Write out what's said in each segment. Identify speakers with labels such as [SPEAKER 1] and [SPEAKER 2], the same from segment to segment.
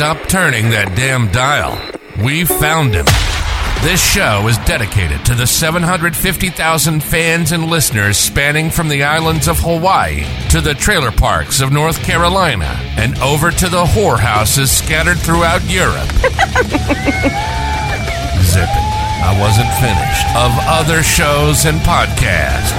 [SPEAKER 1] Stop turning that damn dial. We found him. This show is dedicated to the 750,000 fans and listeners spanning from the islands of Hawaii to the trailer parks of North Carolina and over to the whorehouses scattered throughout Europe. Zip it. I wasn't finished. Of other shows and podcasts.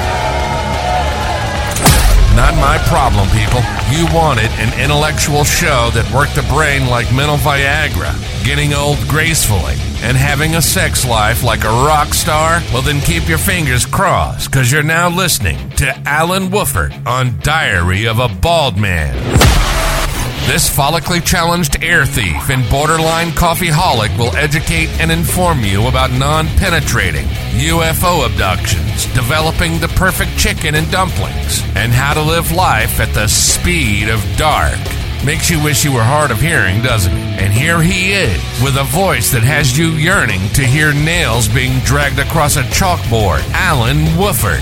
[SPEAKER 1] Not my problem, people. You wanted an intellectual show that worked the brain like mental Viagra, getting old gracefully, and having a sex life like a rock star? Well, then keep your fingers crossed, because you're now listening to Alan Wooford on Diary of a Bald Man. This follically challenged air thief and borderline coffeeholic will educate and inform you about non-penetrating, UFO abductions, developing the perfect chicken and dumplings, and how to live life at the speed of dark. Makes you wish you were hard of hearing, doesn't it? And here he is, with a voice that has you yearning to hear nails being dragged across a chalkboard. Alan Wooford.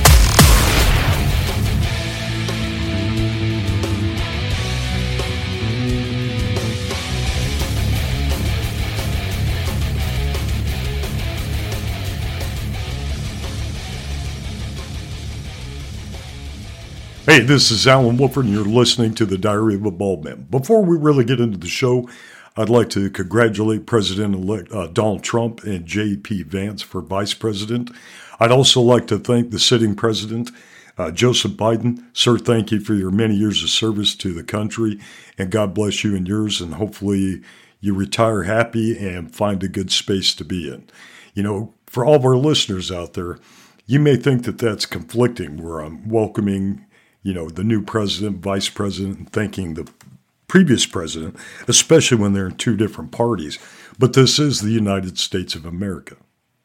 [SPEAKER 2] Hey, this is Alan Wooford, and you're listening to the Diary of a Bald Man. Before we really get into the show, I'd like to congratulate President-elect Donald Trump and J.P. Vance for Vice President. I'd also like to thank the sitting President, Joseph Biden. Sir, thank you for your many years of service to the country, and God bless you and yours, and hopefully you retire happy and find a good space to be in. You know, for all of our listeners out there, you may think that that's conflicting, where I'm welcoming the new president, vice president, and thanking the previous president, especially when they're in two different parties. But this is the United States of America.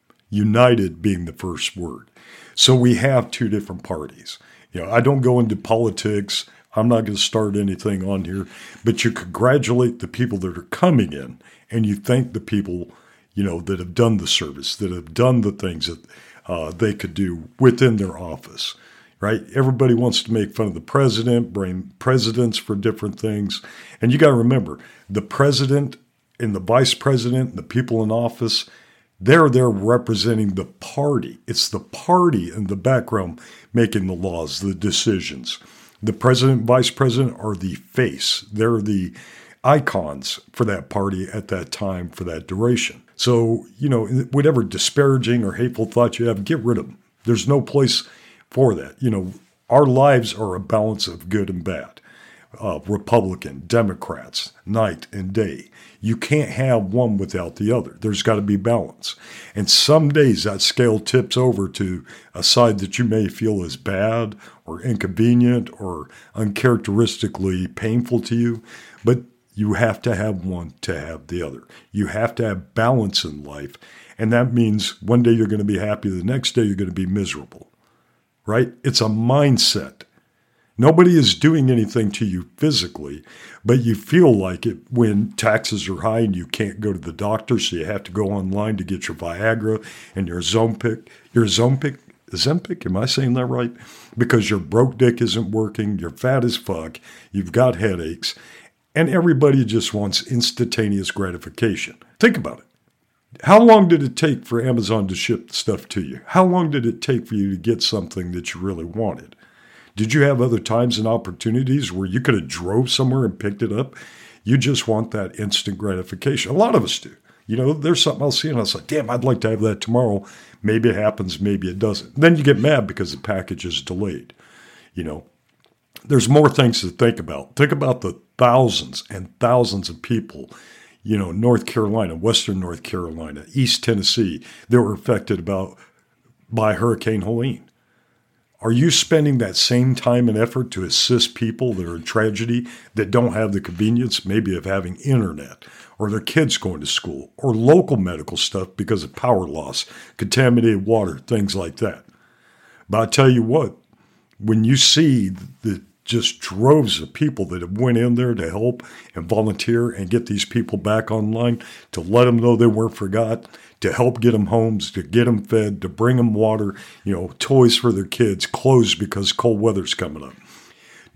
[SPEAKER 2] United being the first word. So we have two different parties. I don't go into politics. I'm not going to start anything on here. But you congratulate the people that are coming in, and you thank the people, that have done the service, that have done the things that they could do within their office. Right? Everybody wants to make fun of the president, blame presidents for different things. And you got to remember, the president and the vice president and the people in office, they're there representing the party. It's the party in the background making the laws, the decisions. The president and vice president are the face. They're the icons for that party at that time for that duration. So, whatever disparaging or hateful thoughts you have, get rid of them. There's no place for that. Our lives are a balance of good and bad. Republican, Democrats, night and day. You can't have one without the other. There's got to be balance. And some days that scale tips over to a side that you may feel is bad or inconvenient or uncharacteristically painful to you. But you have to have one to have the other. You have to have balance in life. And that means one day you're going to be happy, the next day you're going to be miserable. Right? It's a mindset. Nobody is doing anything to you physically, but you feel like it when taxes are high and you can't go to the doctor, so you have to go online to get your Viagra and your Ozempic, am I saying that right? Because your broke dick isn't working, you're fat as fuck, you've got headaches, and everybody just wants instantaneous gratification. Think about it. How long did it take for Amazon to ship stuff to you? How long did it take for you to get something that you really wanted? Did you have other times and opportunities where you could have drove somewhere and picked it up? You just want that instant gratification. A lot of us do. There's something I'll see and I'll say, damn, I'd like to have that tomorrow. Maybe it happens, maybe it doesn't. Then you get mad because the package is delayed. There's more things to think about. Think about the thousands and thousands of people North Carolina, Western North Carolina, East Tennessee, that were affected by Hurricane Helene. Are you spending that same time and effort to assist people that are in tragedy that don't have the convenience maybe of having internet or their kids going to school or local medical stuff because of power loss, contaminated water, things like that? But I tell you what, when you see the just droves of people that have went in there to help and volunteer and get these people back online, to let them know they weren't forgot, to help get them homes, to get them fed, to bring them water, toys for their kids, clothes because cold weather's coming up.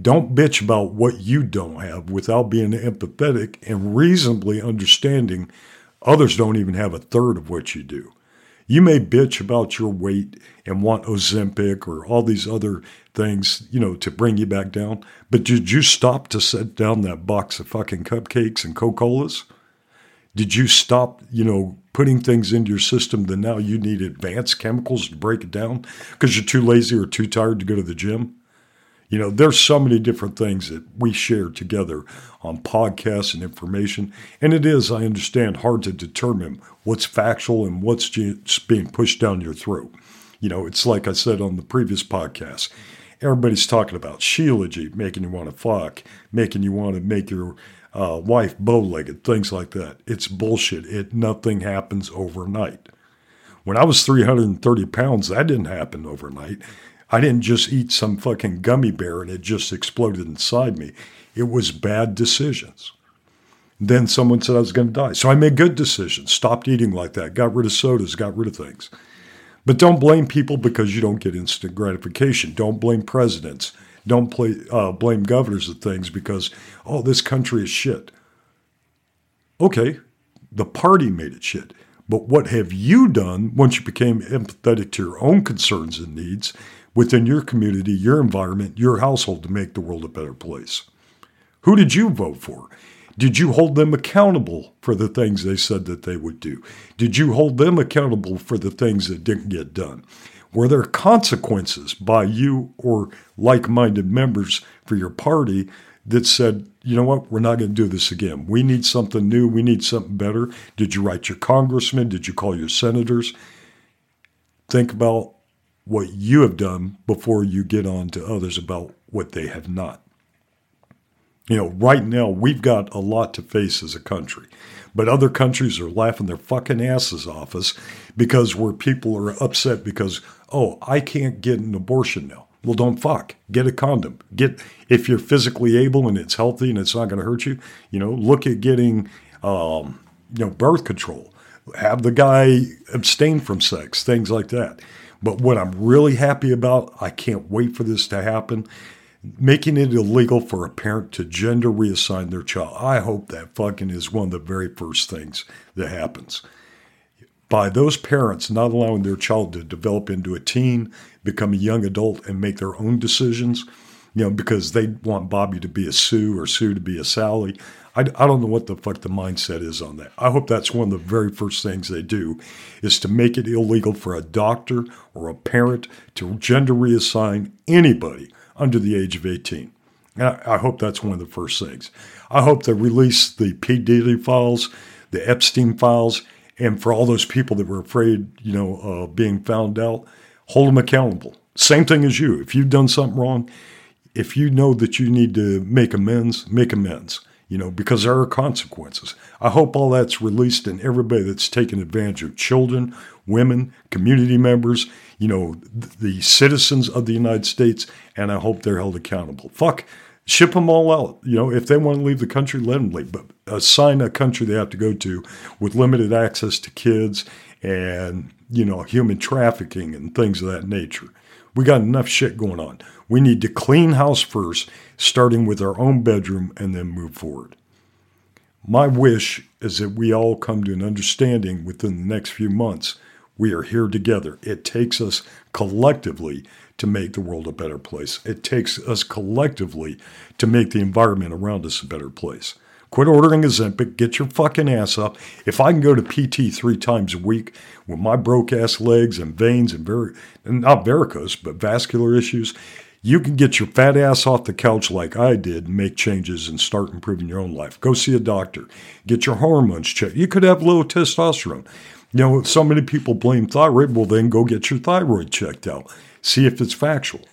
[SPEAKER 2] Don't bitch about what you don't have without being empathetic and reasonably understanding others don't even have a third of what you do. You may bitch about your weight and want Ozempic or all these other things, to bring you back down. But did you stop to set down that box of fucking cupcakes and Coca-Colas? Did you stop, putting things into your system that now you need advanced chemicals to break it down because you're too lazy or too tired to go to the gym? There's so many different things that we share together on podcasts and information. And it is, I understand, hard to determine what's factual and what's just being pushed down your throat. It's like I said on the previous podcast. Everybody's talking about Sheilagy, making you want to fuck, making you want to make your wife bow-legged, things like that. It's bullshit. Nothing happens overnight. When I was 330 pounds, that didn't happen overnight. I didn't just eat some fucking gummy bear and it just exploded inside me. It was bad decisions. Then someone said I was going to die. So I made good decisions, stopped eating like that, got rid of sodas, got rid of things. But don't blame people because you don't get instant gratification. Don't blame presidents. Don't blame governors of things because, this country is shit. Okay, the party made it shit. But what have you done once you became empathetic to your own concerns and needs within your community, your environment, your household to make the world a better place? Who did you vote for? Did you hold them accountable for the things they said that they would do? Did you hold them accountable for the things that didn't get done? Were there consequences by you or like-minded members for your party that said, you know what, we're not going to do this again. We need something new. We need something better. Did you write your congressman? Did you call your senators? Think about what you have done before you get on to others about what they have not. Right now, we've got a lot to face as a country. But other countries are laughing their fucking asses off us because where people are upset because, I can't get an abortion now. Well, don't fuck. Get a condom. If you're physically able and it's healthy and it's not going to hurt you, look at getting, birth control. Have the guy abstain from sex, things like that. But what I'm really happy about, I can't wait for this to happen, making it illegal for a parent to gender reassign their child. I hope that fucking is one of the very first things that happens. By those parents not allowing their child to develop into a teen, become a young adult, and make their own decisions, because they want Bobby to be a Sue or Sue to be a Sally. I don't know what the fuck the mindset is on that. I hope that's one of the very first things they do is to make it illegal for a doctor or a parent to gender reassign anybody under the age of 18. And I hope that's one of the first things. I hope they release the P. Diddy files, the Epstein files, and for all those people that were afraid, of being found out, hold them accountable. Same thing as you. If you've done something wrong, if you know that you need to make amends, because there are consequences. I hope all that's released and everybody that's taken advantage of children, women, community members, the citizens of the United States, and I hope they're held accountable. Fuck, ship them all out. If they want to leave the country, let them leave. But assign a country they have to go to with limited access to kids and, human trafficking and things of that nature. We got enough shit going on. We need to clean house first, starting with our own bedroom, and then move forward. My wish is that we all come to an understanding within the next few months. We are here together. It takes us collectively to make the world a better place. It takes us collectively to make the environment around us a better place. Quit ordering Ozempic. Get your fucking ass up. If I can go to PT 3 times a week with my broke-ass legs and veins and not varicose, but vascular issues, you can get your fat ass off the couch like I did and make changes and start improving your own life. Go see a doctor. Get your hormones checked. You could have low testosterone. So many people blame thyroid. Well, then go get your thyroid checked out. See if it's factual.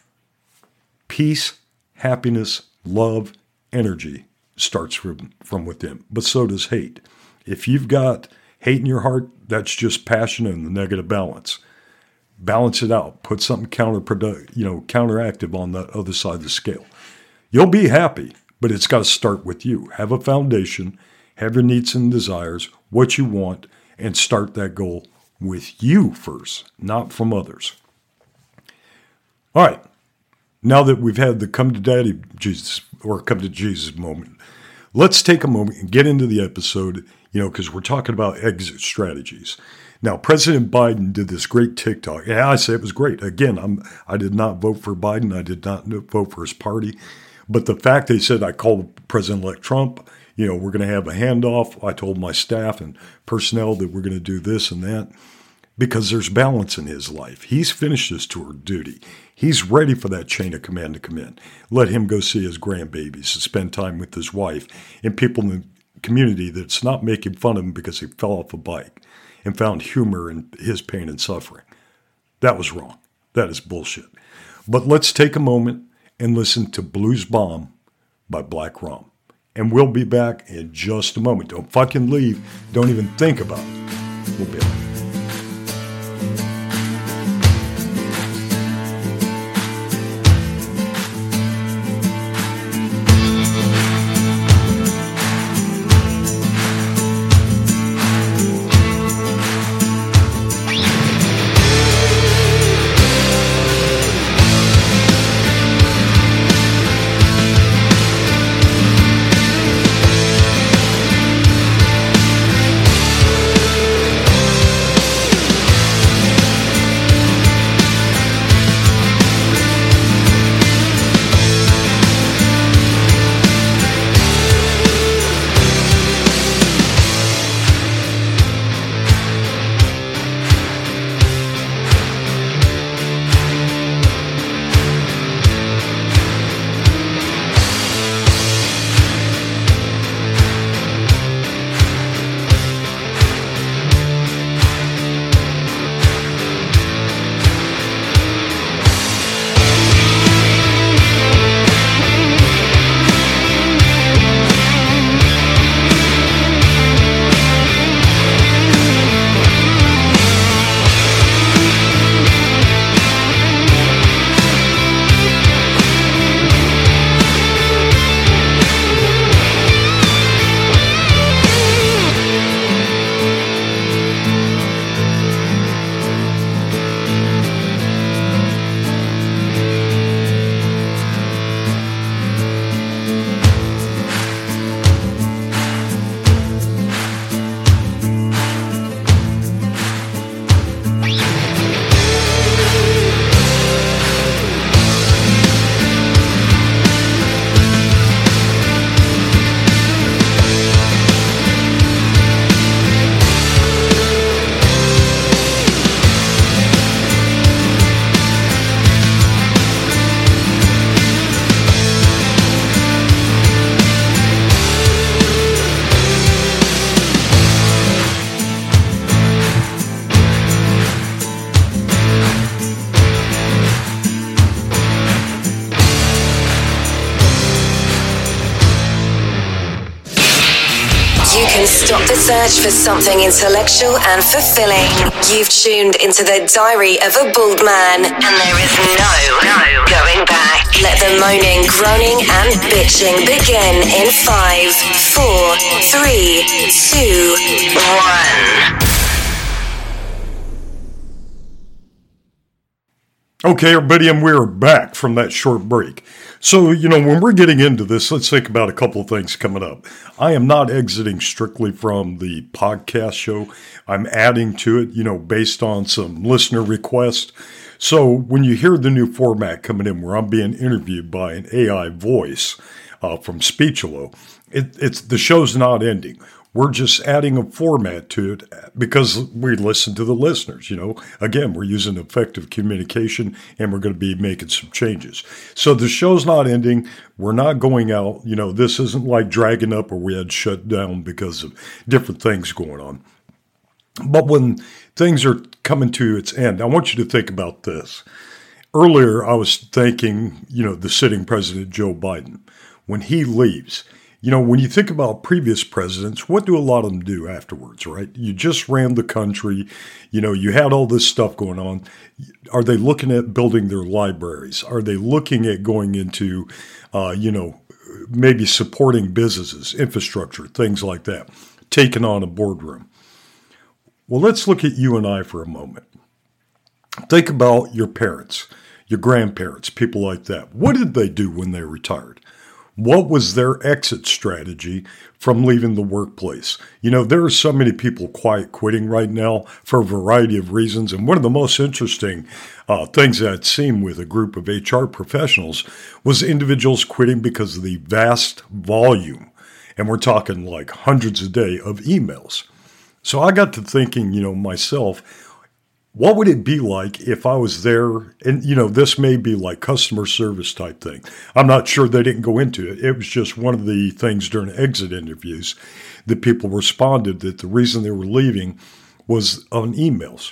[SPEAKER 2] Peace, happiness, love, energy starts from within, but so does hate. If you've got hate in your heart, that's just passion and the negative balance. Balance it out. Put something counteractive on the other side of the scale. You'll be happy, but it's got to start with you. Have a foundation, have your needs and desires, what you want, and start that goal with you first, not from others. All right. Now that we've had the come to daddy Jesus or come to Jesus moment, let's take a moment and get into the episode, because we're talking about exit strategies. Now, President Biden did this great TikTok. Yeah, I say it was great. Again, I did not vote for Biden. I did not vote for his party. But the fact they said I called President-elect Trump, we're going to have a handoff. I told my staff and personnel that we're going to do this and that because there's balance in his life. He's finished his tour of duty. He's ready for that chain of command to come in. Let him go see his grandbabies and spend time with his wife and people in the community that's not making fun of him because he fell off a bike and found humor in his pain and suffering. That was wrong. That is bullshit. But let's take a moment and listen to Blues Bomb by Black Rum. And we'll be back in just a moment. Don't fucking leave. Don't even think about it. We'll be back.
[SPEAKER 3] Stop the search for something intellectual and fulfilling. You've tuned into the Diary of a Bald Man, and there is no going back. Let the moaning, groaning, and bitching begin in 5, 4, 3, 2,
[SPEAKER 2] 1. Okay, everybody, and we're back from that short break. So, when we're getting into this, let's think about a couple of things coming up. I am not exiting strictly from the podcast show. I'm adding to it, based on some listener requests. So when you hear the new format coming in where I'm being interviewed by an AI voice from Speechelo, it's the show's not ending. We're just adding a format to it because we listen to the listeners, Again, we're using effective communication and we're going to be making some changes. So the show's not ending. We're not going out. This isn't like Dragging Up where we had shut down because of different things going on. But when things are coming to its end, I want you to think about this. Earlier, I was thanking, the sitting president, Joe Biden. When he leaves, when you think about previous presidents, what do a lot of them do afterwards, right? You just ran the country. You had all this stuff going on. Are they looking at building their libraries? Are they looking at going into, maybe supporting businesses, infrastructure, things like that, taking on a boardroom? Well, let's look at you and I for a moment. Think about your parents. your grandparents, people like that. What did they do when they retired? What was their exit strategy from leaving the workplace? You know, there are so many people quiet quitting right now for a variety of reasons. And one of the most interesting things I'd seen with a group of HR professionals was individuals quitting because of the vast volume. And we're talking like hundreds a day of emails. So I got to thinking, you know, myself, what would it be like if I was there? And, you know, this may be like customer service type thing. I'm not sure they didn't go into it. It was just one of the things during exit interviews that people responded that the reason they were leaving was on emails.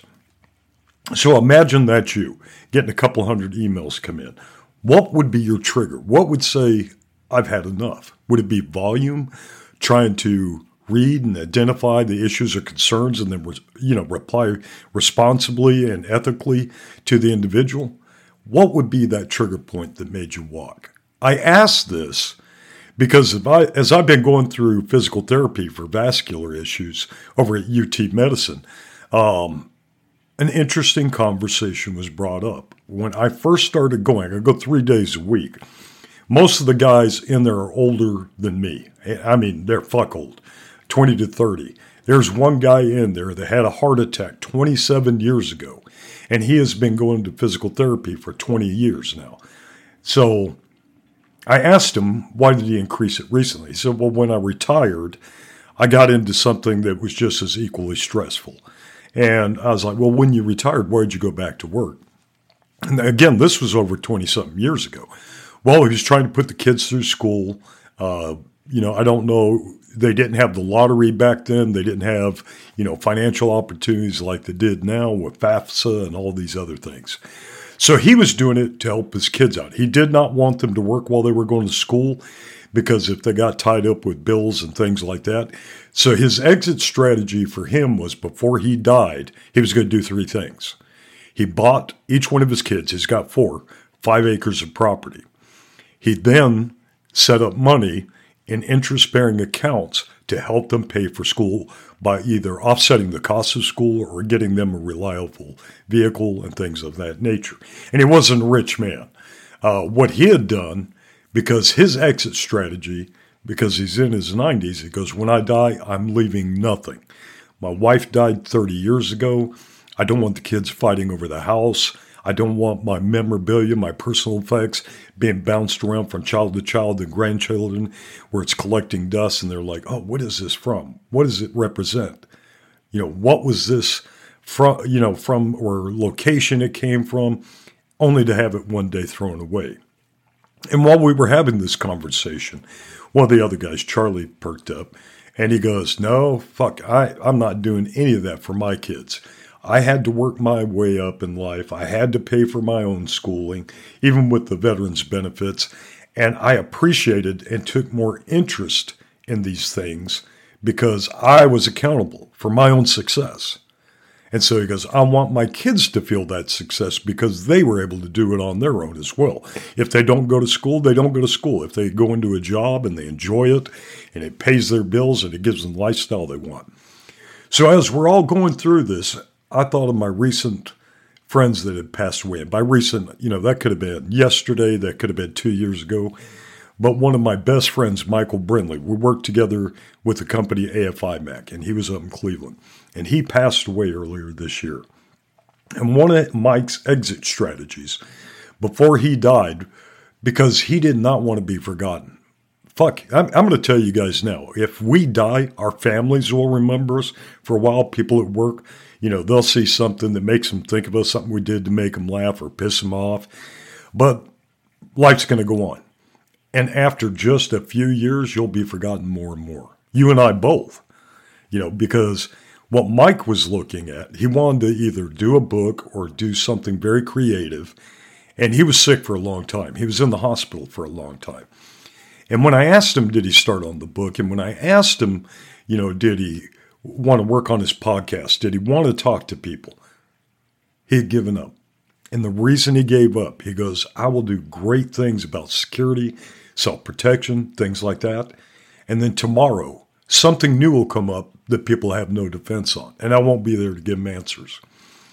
[SPEAKER 2] So imagine that you getting a couple hundred emails come in. What would be your trigger? What would say, I've had enough? Would it be volume, trying to read and identify the issues or concerns and then, reply responsibly and ethically to the individual? What would be that trigger point that made you walk? I ask this because as I've been going through physical therapy for vascular issues over at UT Medicine, an interesting conversation was brought up. When I first started going, I go 3 days a week. Most of the guys in there are older than me. I mean, they're fuck old. 20 to 30. There's one guy in there that had a heart attack 27 years ago, and he has been going to physical therapy for 20 years now. So I asked him, why did he increase it recently? He said, well, when I retired, I got into something that was just as equally stressful. And I was like, well, when you retired, why did you go back to work? And again, this was over 20-something years ago. Well, he was trying to put the kids through school. I don't know. They didn't have the lottery back then. They didn't have, financial opportunities like they did now with FAFSA and all these other things. So he was doing it to help his kids out. He did not want them to work while they were going to school because if they got tied up with bills and things like that. So his exit strategy for him was before he died, he was going to do 3 things. He bought each one of his kids, he's got 4, 5 acres of property. He then set up money in interest-bearing accounts to help them pay for school by either offsetting the cost of school or getting them a reliable vehicle and things of that nature. And he wasn't a rich man. What he had done, because his exit strategy, because he's in his 90s, he goes, when I die, I'm leaving nothing. My wife died 30 years ago. I don't want the kids fighting over the house. I don't want my memorabilia, my personal effects being bounced around from child to child and grandchildren where it's collecting dust and they're like, oh, what is this from? What does it represent? What was this from or location it came from, only to have it one day thrown away. And while we were having this conversation, one of the other guys, Charlie, perked up and he goes, no, fuck, I'm not doing any of that for my kids. I had to work my way up in life. I had to pay for my own schooling, even with the veterans benefits. And I appreciated and took more interest in these things because I was accountable for my own success. And so he goes, I want my kids to feel that success because they were able to do it on their own as well. If they don't go to school, they don't go to school. If they go into a job and they enjoy it and it pays their bills and it gives them the lifestyle they want. So as we're all going through this, I thought of my recent friends that had passed away. And by recent, that could have been yesterday, that could have been 2 years ago. But one of my best friends, Michael Brindley, we worked together with the company AFI Mac, and he was up in Cleveland. And he passed away earlier this year. And one of Mike's exit strategies before he died, because he did not want to be forgotten. Fuck, I'm going to tell you guys now, if we die, our families will remember us for a while. People at work, they'll see something that makes them think of us, something we did to make them laugh or piss them off. But life's going to go on. And after just a few years, you'll be forgotten more and more. You and I both, because what Mike was looking at, he wanted to either do a book or do something very creative. And he was sick for a long time. He was in the hospital for a long time. And when I asked him, did he start on the book? And when I asked him, did he want to work on his podcast? Did he want to talk to people? He had given up. And the reason he gave up, he goes, I will do great things about security, self-protection, things like that. And then tomorrow, something new will come up that people have no defense on. And I won't be there to give him answers.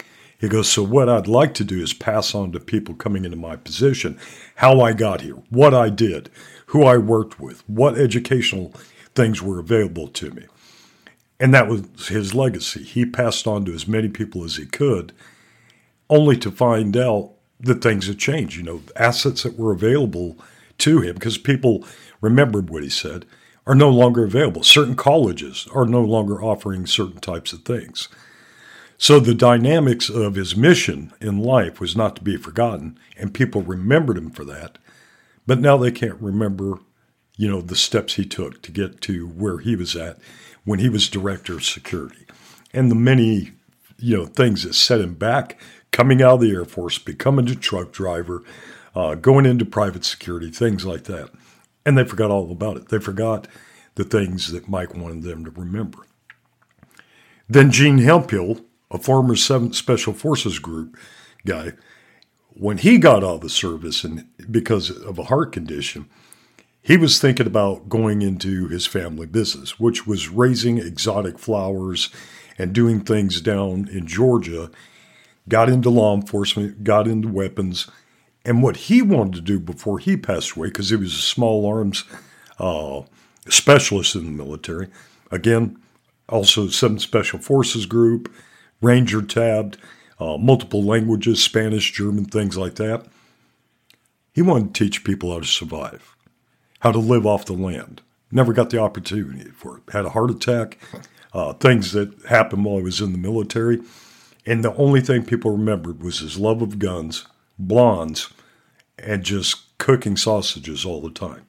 [SPEAKER 2] He goes, so what I'd like to do is pass on to people coming into my position how I got here, what I did, who I worked with, what educational things were available to me. And that was his legacy. He passed on to as many people as he could, only to find out that things had changed. You know, assets that were available to him, because people remembered what he said, are no longer available. Certain colleges are no longer offering certain types of things. So the dynamics of his mission in life was not to be forgotten, and people remembered him for that. But now they can't remember, you know, the steps he took to get to where he was at when he was director of security, and the many, you know, things that set him back, coming out of the Air Force, becoming a truck driver, going into private security, things like that. And they forgot all about it. They forgot the things that Mike wanted them to remember. Then Gene Hemphill, a former 7th Special Forces Group guy, when he got out of the service and because of a heart condition, he was thinking about going into his family business, which was raising exotic flowers and doing things down in Georgia, got into law enforcement, got into weapons. And what he wanted to do before he passed away, because he was a small arms specialist in the military, again, also 7th Special Forces Group, Ranger tabbed, multiple languages, Spanish, German, things like that. He wanted to teach people how to survive, how to live off the land. Never got the opportunity for it. Had a heart attack, things that happened while he was in the military. And the only thing people remembered was his love of guns, blondes, and just cooking sausages all the time.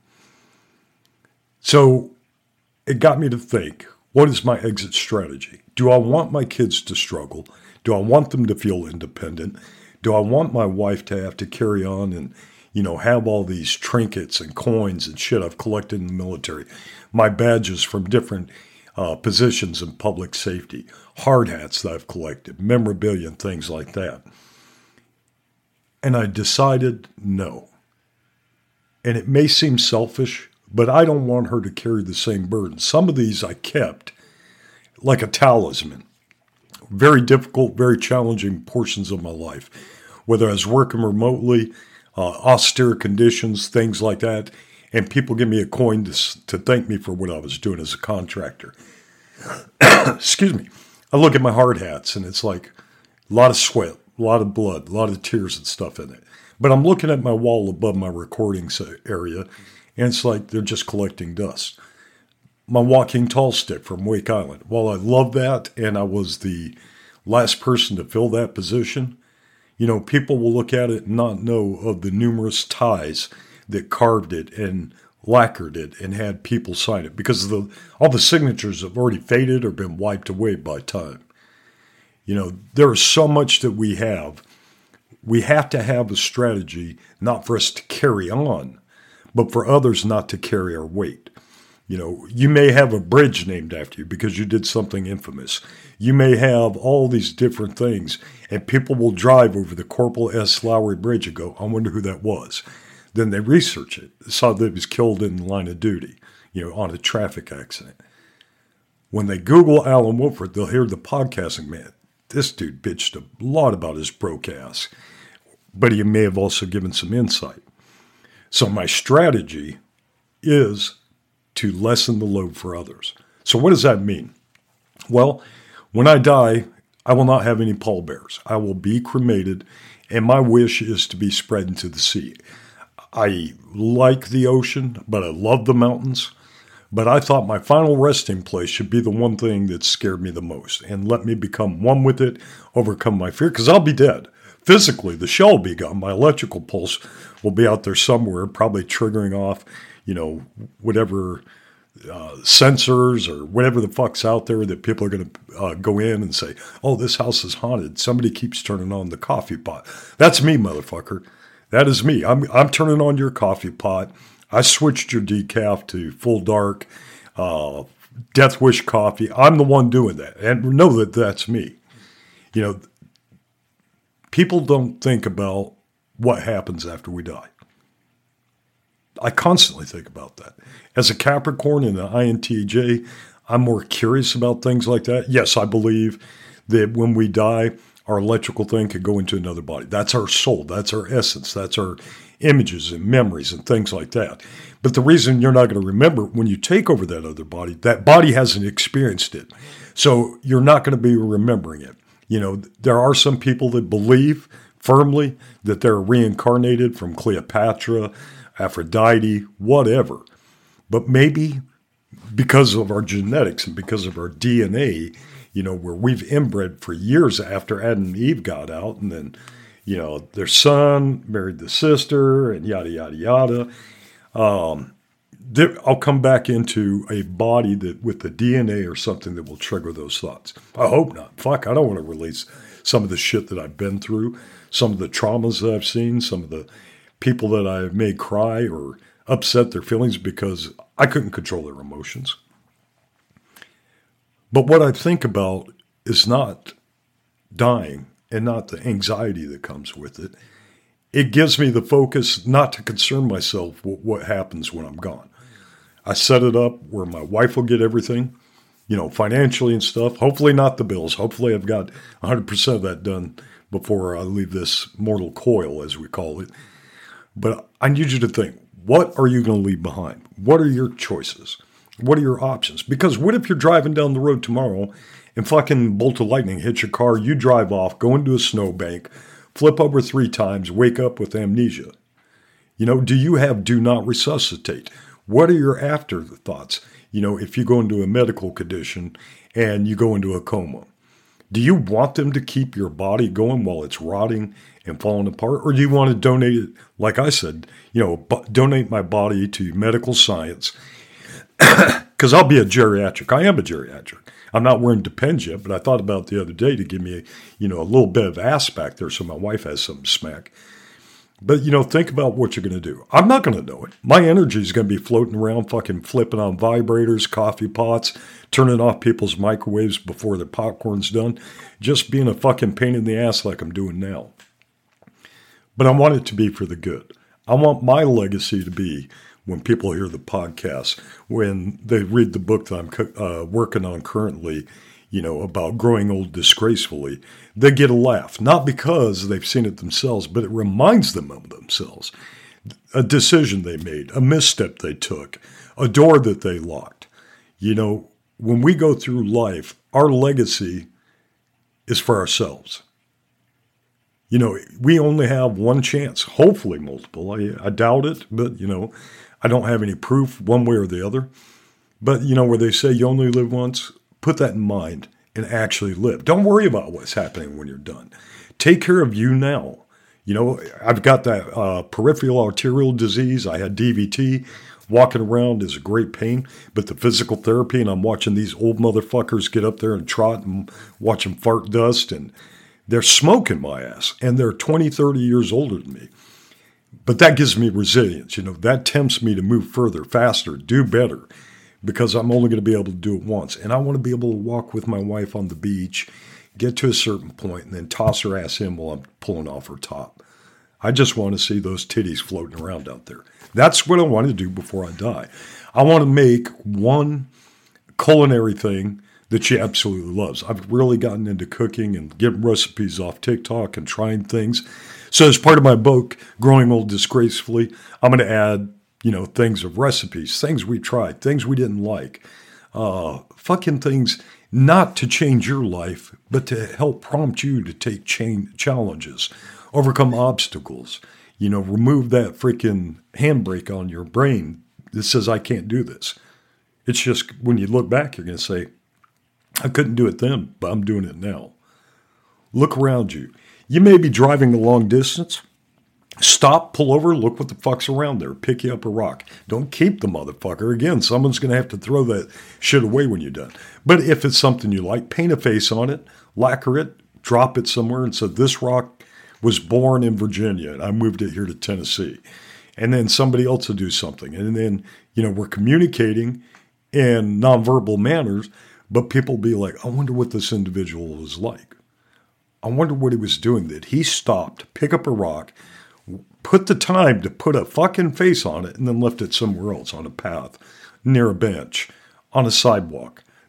[SPEAKER 2] So it got me to think, what is my exit strategy? Do I want my kids to struggle? Do I want them to feel independent? Do I want my wife to have to carry on and, you know, have all these trinkets and coins and shit I've collected in the military, my badges from different positions in public safety, hard hats that I've collected, memorabilia and things like that? And I decided no. And it may seem selfish, but I don't want her to carry the same burden. Some of these I kept like a talisman. Very difficult, very challenging portions of my life. Whether I was working remotely, austere conditions, things like that, and people give me a coin to thank me for what I was doing as a contractor. Excuse me. I look at my hard hats, and it's like a lot of sweat, a lot of blood, a lot of tears and stuff in it. But I'm looking at my wall above my recording area, and it's like they're just collecting dust. My walking tall stick from Wake Island. While I love that, and I was the last person to fill that position, you know, people will look at it and not know of the numerous ties that carved it and lacquered it and had people sign it, because all the signatures have already faded or been wiped away by time. You know, there is so much that we have. We have to have a strategy, not for us to carry on, but for others not to carry our weight. You know, you may have a bridge named after you because you did something infamous. You may have all these different things, and people will drive over the Corporal S. Lowry Bridge and go, I wonder who that was. Then they research it, saw that he was killed in the line of duty, you know, on a traffic accident. When they Google Alan Woodford, they'll hear the podcasting man. This dude bitched a lot about his broke ass, but he may have also given some insight. So my strategy is to lessen the load for others. So what does that mean? Well, when I die, I will not have any pallbearers. I will be cremated, and my wish is to be spread into the sea. I like the ocean, but I love the mountains. But I thought my final resting place should be the one thing that scared me the most, and let me become one with it, overcome my fear, because I'll be dead. Physically, the shell will be gone. My electrical pulse will be out there somewhere, probably triggering off, you know, whatever sensors or whatever the fuck's out there that people are going to go in and say, oh, this house is haunted. Somebody keeps turning on the coffee pot. That's me, motherfucker. That is me. I'm turning on your coffee pot. I switched your decaf to full dark, Death Wish coffee. I'm the one doing that. And know that that's me. You know, people don't think about what happens after we die. I constantly think about that. As a Capricorn and an INTJ, I'm more curious about things like that. Yes, I believe that when we die, our electrical thing could go into another body. That's our soul. That's our essence. That's our images and memories and things like that. But the reason you're not going to remember, when you take over that other body, that body hasn't experienced it. So you're not going to be remembering it. You know, there are some people that believe firmly that they're reincarnated from Cleopatra, Aphrodite, whatever. But maybe because of our genetics and because of our DNA, you know, where we've inbred for years after Adam and Eve got out, and then, you know, their son married the sister and yada, yada, yada. I'll come back into a body that with the DNA or something that will trigger those thoughts. I hope not. Fuck, I don't want to release some of the shit that I've been through, some of the traumas that I've seen, some of the people that I've made cry or upset their feelings because I couldn't control their emotions. But what I think about is not dying and not the anxiety that comes with it. It gives me the focus not to concern myself with what happens when I'm gone. I set it up where my wife will get everything, you know, financially and stuff. Hopefully not the bills. Hopefully I've got 100% of that done before I leave this mortal coil, as we call it. But I need you to think, what are you going to leave behind? What are your choices? What are your options? Because what if you're driving down the road tomorrow and fucking bolt of lightning hits your car, you drive off, go into a snowbank, flip over 3 times, wake up with amnesia? You know, do you have do not resuscitate? What are your afterthoughts? You know, if you go into a medical condition and you go into a coma, do you want them to keep your body going while it's rotting and falling apart? Or do you want to donate it, like I said, you know, donate my body to medical science? Because I'll be a geriatric. I am a geriatric. I'm not wearing Depends yet, but I thought about it the other day to give me a little bit of ass back there so my wife has something to smack. But, you know, think about what you're going to do. I'm not going to know it. My energy is going to be floating around, fucking flipping on vibrators, coffee pots, turning off people's microwaves before their popcorn's done, just being a fucking pain in the ass like I'm doing now. But I want it to be for the good. I want my legacy to be, when people hear the podcast, when they read the book that I'm working on currently, you know, about growing old disgracefully, they get a laugh. Not because they've seen it themselves, but it reminds them of themselves. A decision they made, a misstep they took, a door that they locked. You know, when we go through life, our legacy is for ourselves. You know, we only have one chance, hopefully multiple. I doubt it, but, you know, I don't have any proof one way or the other. But, you know, where they say you only live once, put that in mind and actually live. Don't worry about what's happening when you're done. Take care of you now. You know, I've got that peripheral arterial disease. I had DVT. Walking around is a great pain. But the physical therapy, and I'm watching these old motherfuckers get up there and trot and watch them fart dust, and they're smoking my ass. And they're 20, 30 years older than me. But that gives me resilience. You know, that tempts me to move further, faster, do better, because I'm only going to be able to do it once. And I want to be able to walk with my wife on the beach, get to a certain point, and then toss her ass in while I'm pulling off her top. I just want to see those titties floating around out there. That's what I want to do before I die. I want to make one culinary thing that she absolutely loves. I've really gotten into cooking and getting recipes off TikTok and trying things. So as part of my book, Growing Old Disgracefully, I'm going to add, you know, things of recipes, things we tried, things we didn't like, fucking things not to change your life, but to help prompt you to take challenges, overcome obstacles, you know, remove that freaking handbrake on your brain that says, I can't do this. It's just when you look back, you're going to say, I couldn't do it then, but I'm doing it now. Look around you. You may be driving a long distance. Stop, pull over, look what the fuck's around there. Pick you up a rock. Don't keep the motherfucker. Again, someone's going to have to throw that shit away when you're done. But if it's something you like, paint a face on it, lacquer it, drop it somewhere and say, this rock was born in Virginia and I moved it here to Tennessee. And then somebody else will do something. And then, you know, we're communicating in nonverbal manners, but people be like, I wonder what this individual was like. I wonder what he was doing, that he stopped, pick up a rock, put the time to put a fucking face on it, and then left it somewhere else on a path, near a bench, on a sidewalk.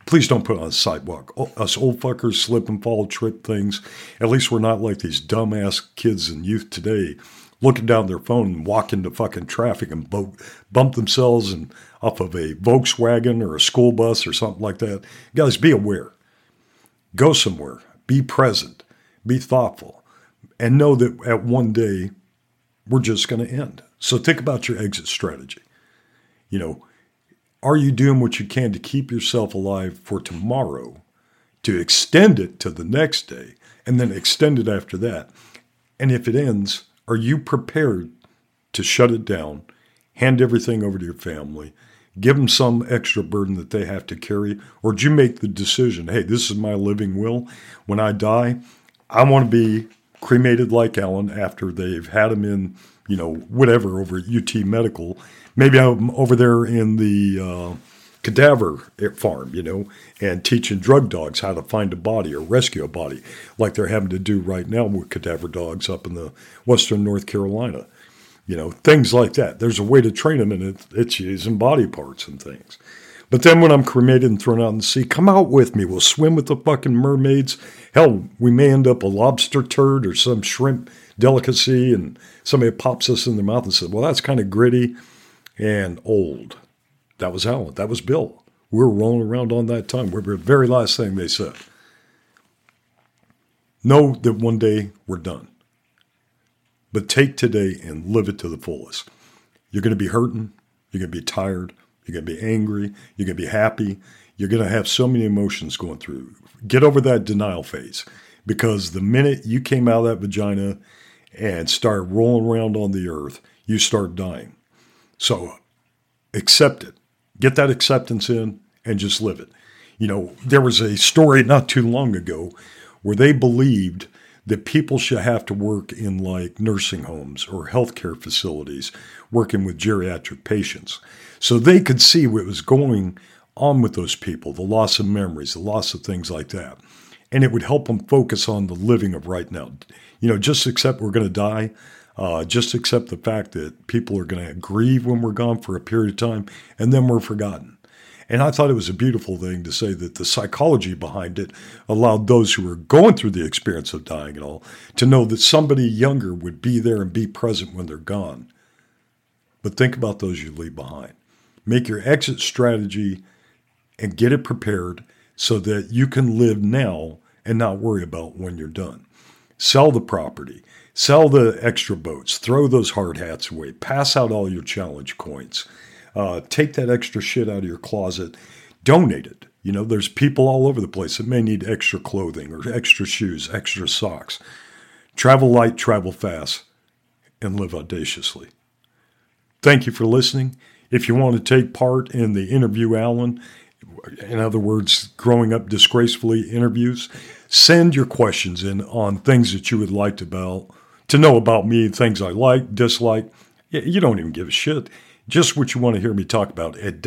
[SPEAKER 2] Please don't put it on the sidewalk. Us old fuckers slip and fall, trip things. At least we're not like these dumbass kids and youth today looking down their phone and walk into fucking traffic and bump themselves and off of a Volkswagen or a school bus or something like that. Guys, be aware. Go somewhere. Be present. Be thoughtful. And know that at one day, we're just going to end. So think about your exit strategy. You know, are you doing what you can to keep yourself alive for tomorrow, to extend it to the next day, and then extend it after that? And if it ends, are you prepared to shut it down, hand everything over to your family, give them some extra burden that they have to carry? Or did you make the decision, hey, this is my living will. When I die, I want to be cremated like Alan after they've had him in, you know, whatever, over at UT Medical. Maybe I'm over there in the cadaver farm, you know, and teaching drug dogs how to find a body or rescue a body, like they're having to do right now with cadaver dogs up in the western North Carolina. You know, things like that. There's a way to train them, and it's using body parts and things. But then when I'm cremated and thrown out in the sea, come out with me. We'll swim with the fucking mermaids. Hell, we may end up a lobster turd or some shrimp delicacy, and somebody pops us in their mouth and says, well, that's kind of gritty and old. That was Alan. That was Bill. We were rolling around on that tongue. We were the very last thing they said. Know that one day we're done. But take today and live it to the fullest. You're going to be hurting. You're going to be tired. You're going to be angry. You're going to be happy. You're going to have so many emotions going through. Get over that denial phase, because the minute you came out of that vagina and started rolling around on the earth, you start dying. So accept it. Get that acceptance in and just live it. You know, there was a story not too long ago where they believed that people should have to work in like nursing homes or healthcare facilities, working with geriatric patients. So they could see what was going on with those people, the loss of memories, the loss of things like that. And it would help them focus on the living of right now. You know, just accept we're going to die. Just accept the fact that people are going to grieve when we're gone for a period of time, and then we're forgotten. And I thought it was a beautiful thing to say that the psychology behind it allowed those who were going through the experience of dying and all to know that somebody younger would be there and be present when they're gone. But think about those you leave behind. Make your exit strategy and get it prepared so that you can live now and not worry about when you're done. Sell the property. Sell the extra boats. Throw those hard hats away. Pass out all your challenge coins. Take that extra shit out of your closet. Donate it. You know, there's people all over the place that may need extra clothing or extra shoes, extra socks. Travel light, travel fast, and live audaciously. Thank you for listening. If you want to take part in the Interview Alan, in other words, Growing Up Disgracefully interviews, send your questions in on things that you would like to know about me, things I like, dislike. You don't even give a shit. Just what you want to hear me talk about at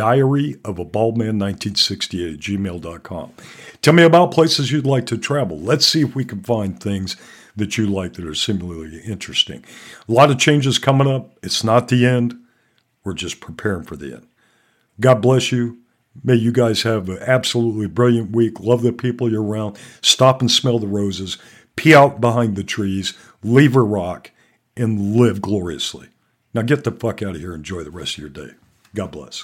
[SPEAKER 2] diaryofabaldman1968@gmail.com. Tell me about places you'd like to travel. Let's see if we can find things that you like that are similarly interesting. A lot of changes coming up. It's not the end. We're just preparing for the end. God bless you. May you guys have an absolutely brilliant week. Love the people you're around. Stop and smell the roses. Pee out behind the trees. Leave a rock. And live gloriously. Now get the fuck out of here and enjoy the rest of your day. God bless.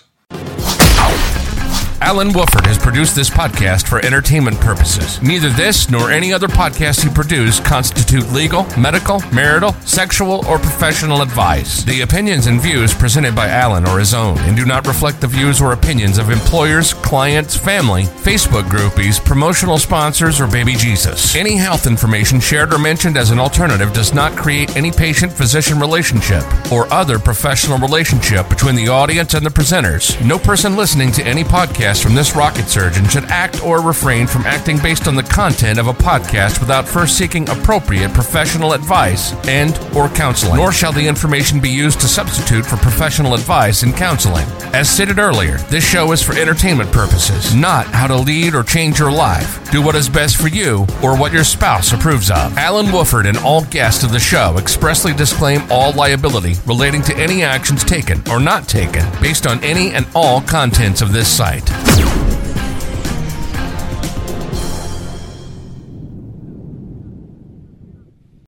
[SPEAKER 1] Alan Wolford has produced this podcast for entertainment purposes. Neither this nor any other podcast he produced constitute legal, medical, marital, sexual, or professional advice. The opinions and views presented by Alan are his own and do not reflect the views or opinions of employers, clients, family, Facebook groupies, promotional sponsors, or baby Jesus. Any health information shared or mentioned as an alternative does not create any patient-physician relationship or other professional relationship between the audience and the presenters. No person listening to any podcast from this rocket surgeon should act or refrain from acting based on the content of a podcast without first seeking appropriate professional advice and or counseling. Nor shall the information be used to substitute for professional advice and counseling. As stated earlier, this show is for entertainment purposes, not how to lead or change your life. Do what is best for you or what your spouse approves of. Alan Wolford and all guests of the show expressly disclaim all liability relating to any actions taken or not taken based on any and all contents of this site.